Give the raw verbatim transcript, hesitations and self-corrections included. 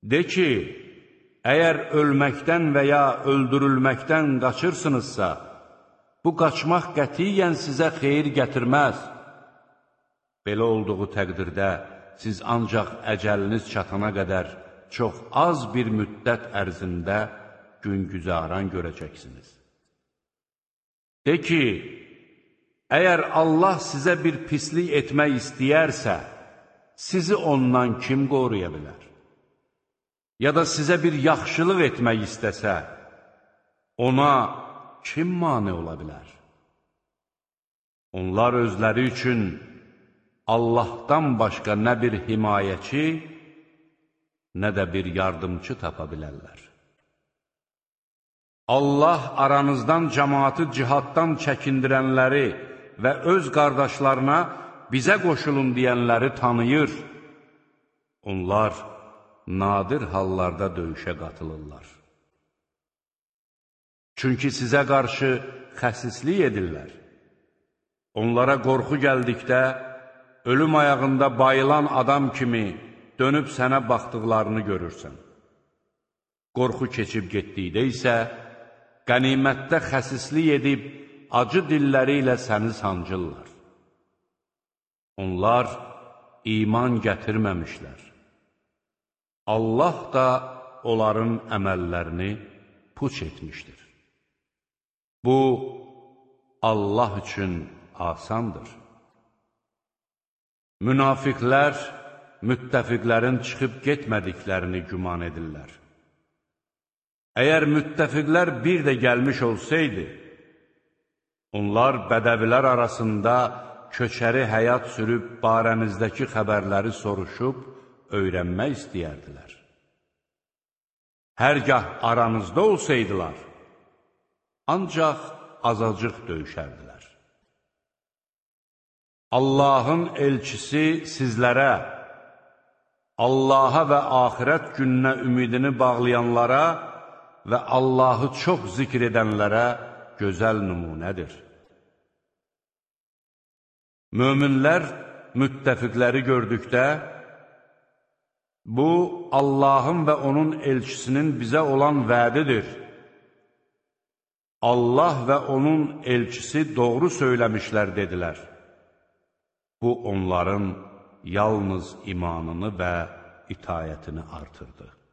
De ki, əgər ölməkdən və ya öldürülməkdən qaçırsınızsa, bu qaçmaq qətiyyən sizə xeyir gətirməz. Belə olduğu təqdirdə siz ancaq əcəliniz çatana qədər çox az bir müddət ərzində gün-güzaran görəcəksiniz. De ki, əgər Allah sizə bir pislik etmək istəyərsə, sizi ondan kim qoruya bilər? Ya da sizə bir yaxşılıq etmək istəsə, ona kim mane ola bilər? Onlar özləri üçün Allahdan başqa nə bir himayəçi, nə də bir yardımcı tapa bilərlər. Allah aranızdan cəmaatı cihaddan çəkindirənləri və öz qardaşlarına bizə qoşulun deyənləri tanıyır. Onlar nadir hallarda döyüşə qatılırlar. Çünki sizə qarşı xəsislik edirlər. Onlara qorxu gəldikdə, ölüm ayağında bayılan adam kimi dönüb sənə baxdıqlarını görürsən. Qorxu keçib getdikdə isə, qənimətdə xəsislik edib, acı dilləri ilə səni sancırlar. Onlar iman gətirməmişlər. Allah da onların əməllərini puç etmişdir. Bu, Allah üçün asandır. Münafiqlər, müttəfiqlərin çıxıb getmədiklərini güman edirlər. Əgər müttəfiqlər bir də gəlmiş olsaydı, onlar bədəvilər arasında köçəri həyat sürüb barənizdəki xəbərləri soruşub, öyrənmək istəyərdilər. Hərgah aranızda olsaydılar, ancaq azacıq döyüşərdilər. Allahın elçisi sizlərə, Allaha və axirət gününə ümidini bağlayanlara və Allahı çox zikr edənlərə gözəl nümunədir. Möminlər müttəfiqləri gördükdə, bu, Allahın və onun elçisinin bizə olan vədidir. Allah və onun elçisi doğru söyləmişlər, dedilər. Bu, onların yalnız imanını və itayətini artırdı.